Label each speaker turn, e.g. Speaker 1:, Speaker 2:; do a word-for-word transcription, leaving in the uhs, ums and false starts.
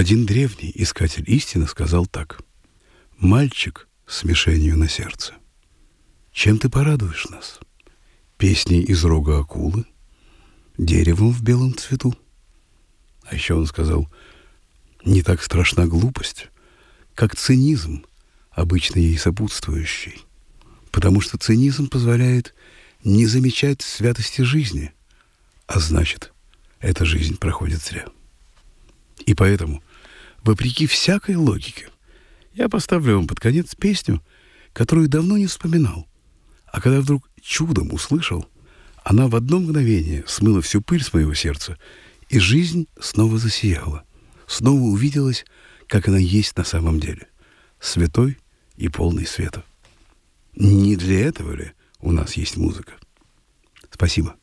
Speaker 1: Один древний искатель истины сказал так: «Мальчик с мишенью на сердце, чем ты порадуешь нас? Песней из рога акулы? Деревом в белом цвету?» А еще он сказал: «Не так страшна глупость, как цинизм, обычно ей сопутствующий, потому что цинизм позволяет не замечать святости жизни, а значит, эта жизнь проходит зря. И поэтому, вопреки всякой логике, я поставлю вам под конец песню, которую давно не вспоминал, а когда вдруг чудом услышал, она в одно мгновение смыла всю пыль с моего сердца, и жизнь снова засияла, снова увиделась, как она есть на самом деле, святой и полный света. Не для этого ли у нас есть музыка? Спасибо.